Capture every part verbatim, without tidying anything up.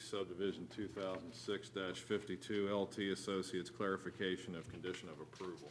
subdivision two thousand six fifty-two, L T Associates clarification of condition of approval.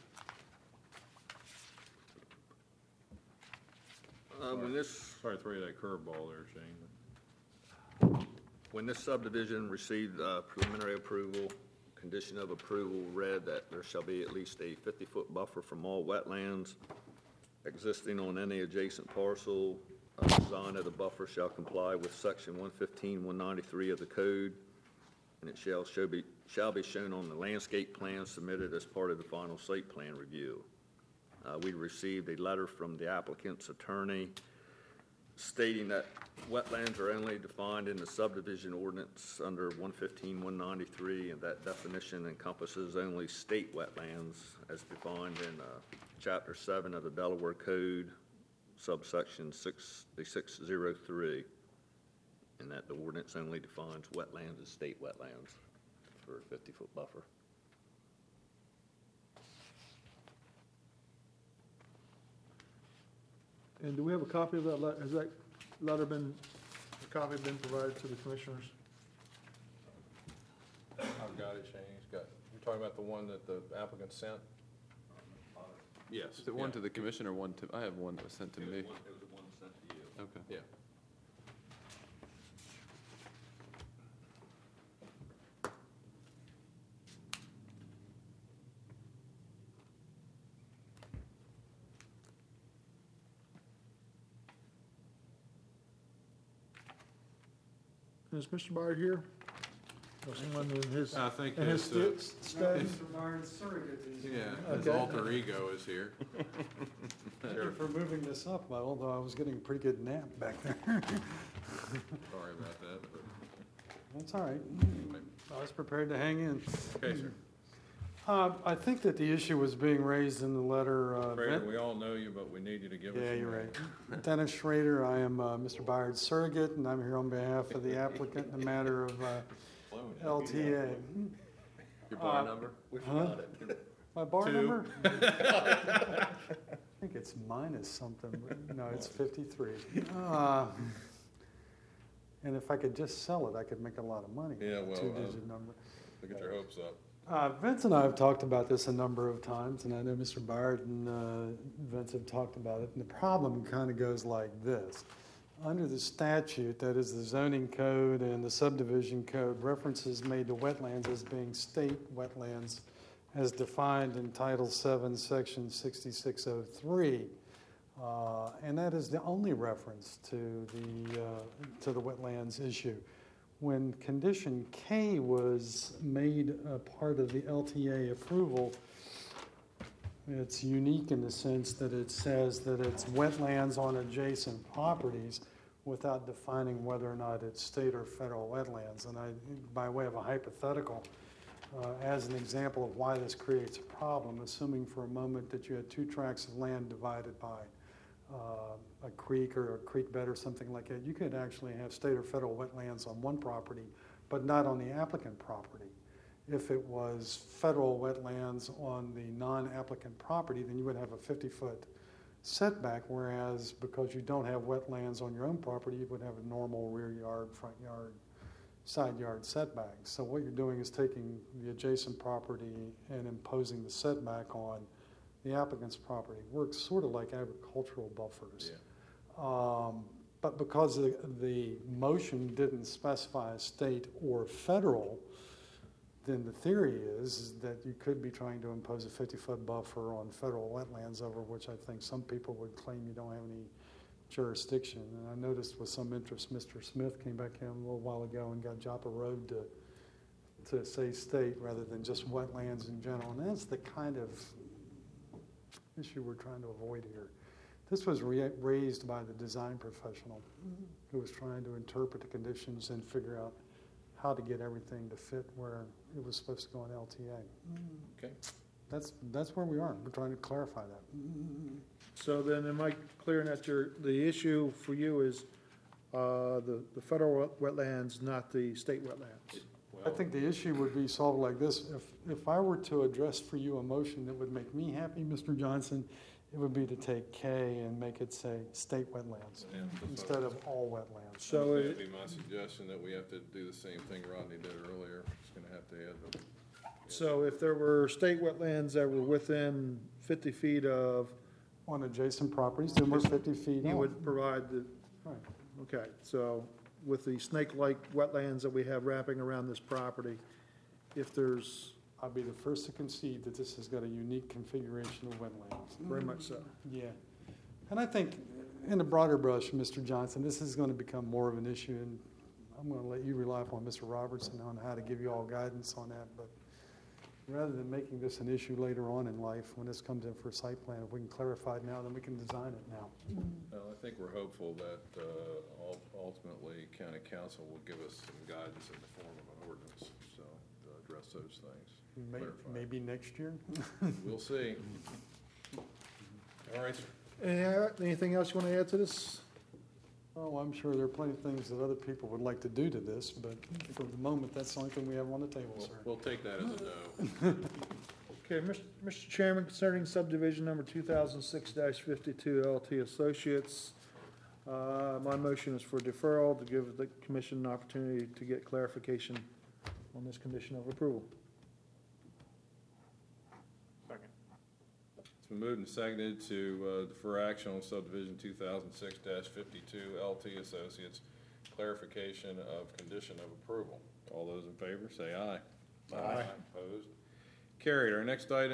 Uh, when this, Sorry to throw you that curveball there, Shane. when this subdivision received uh, preliminary approval, condition of approval read that there shall be at least a fifty-foot buffer from all wetlands existing on any adjacent parcel. Uh, design of the buffer shall comply with section one fifteen, one ninety-three of the code, and it shall show be, shall be shown on the landscape plan submitted as part of the final site plan review. Uh, we received a letter from the applicant's attorney stating that wetlands are only defined in the subdivision ordinance under one fifteen, one ninety-three, and that definition encompasses only state wetlands as defined in uh, Chapter seven of the Delaware Code, subsection sixty-six oh three, and that the ordinance only defines wetlands as state wetlands for a fifty-foot buffer. And do we have a copy of that letter? Has that letter been, a copy been provided to the commissioners? I've got it, Shane. He's got, you're talking about the one that the applicant sent? Yes. Is it one yeah. to the commission or one to, I have one that was sent to It was me. one- it was the one sent to you. Okay. Yeah. Is Mister Byer here? Or someone in his, I think in his his, uh, st- study? Mister Barnes' surrogate is here. Yeah, his Okay. alter ego is here. Thank you for moving this up, although I was getting a pretty good nap back there. Sorry about that. but That's all right. anyway. I was prepared to hang in. Okay, sir. Uh, I think that the issue was being raised in the letter. uh, Brandon, Ven- we all know you, but we need you to give us. Yeah, your you're name. right. Dennis Schrader, I am uh, Mister Byard's surrogate, and I'm here on behalf of the applicant in the matter of uh, L T A. Your bar Uh, number? We Huh? forgot it. My bar Two. number? I think it's minus something. but No, it's fifty-three. Uh, And if I could just sell it, I could make a lot of money. Yeah, well, Two-digit number. Look at your hopes up. Uh, Vince and I have talked about this a number of times, and I know Mister Byard and uh, Vince have talked about it. And the problem kind of goes like this. Under the statute, that is the zoning code and the subdivision code, references made to wetlands as being state wetlands as defined in Title seven, Section sixty-six oh three. Uh, and that is the only reference to the, uh, to the wetlands issue. When Condition K was made a part of the L T A approval, it's unique in the sense that it says that it's wetlands on adjacent properties without defining whether or not it's state or federal wetlands. And I, by way of a hypothetical, uh, as an example of why this creates a problem, assuming for a moment that you had two tracts of land divided by uh, a creek or a creek bed or something like that, you could actually have state or federal wetlands on one property, but not on the applicant property. If it was federal wetlands on the non-applicant property, then you would have a fifty-foot setback, whereas because you don't have wetlands on your own property, you would have a normal rear yard, front yard, side yard setback. So what you're doing is taking the adjacent property and imposing the setback on the applicant's property. Works sort of like agricultural buffers. Yeah. Um, but because the, the motion didn't specify a state or federal, then the theory is, is that you could be trying to impose a fifty-foot buffer on federal wetlands over which I think some people would claim you don't have any jurisdiction. And I noticed with some interest Mister Smith came back in a little while ago and got Joppa Road to, to say state rather than just wetlands in general. And that's the kind of issue we're trying to avoid here. This was re- raised by the design professional who was trying to interpret the conditions and figure out how to get everything to fit where it was supposed to go in L T A. Okay. That's that's where we are. We're trying to clarify that. So then, am I clear that your, the issue for you is uh, the, the federal wetlands, not the state wetlands? I think the issue would be solved like this. If if I were to address for you a motion that would make me happy, Mister Johnson, it would be to take K and make it say state wetlands And the instead of all wetlands. So That'd it, be my suggestion, that we have to do the same thing Rodney did earlier. It's gonna have to add the. so if there were state wetlands that were within fifty feet of, On adjacent properties, then we're fifty feet you off. would provide the, Right. okay, so with the snake-like wetlands that we have wrapping around this property, if there's, I'll be the first to concede that this has got a unique configuration of wetlands. very much so. Yeah. And I think, in a broader brush, Mister Johnson, this is going to become more of an issue, and I'm going to let you rely upon Mister Robertson on how to give you all guidance on that. But rather than making this an issue later on in life, when this comes in for a site plan, if we can clarify it now, then we can design it now. Well, I think we're hopeful that uh, ul- ultimately county council will give us some guidance in the form of an ordinance, so to address those things. May- Clarify. Maybe next year? We'll see. All right, sir. Any- Anything else you want to add to this? Oh, I'm sure there are plenty of things that other people would like to do to this, but for the moment, that's the only thing we have on the table, We'll, sir. we'll take that as a no. Okay, Mister Mister Chairman, concerning subdivision number two thousand six fifty-two L T Associates, uh, my motion is for deferral to give the commission an opportunity to get clarification on this condition of approval. It's been moved and seconded to uh, defer action on subdivision two thousand six fifty-two L T Associates, clarification of condition of approval. All those in favor, say aye. Aye. Opposed? Carried. Our next item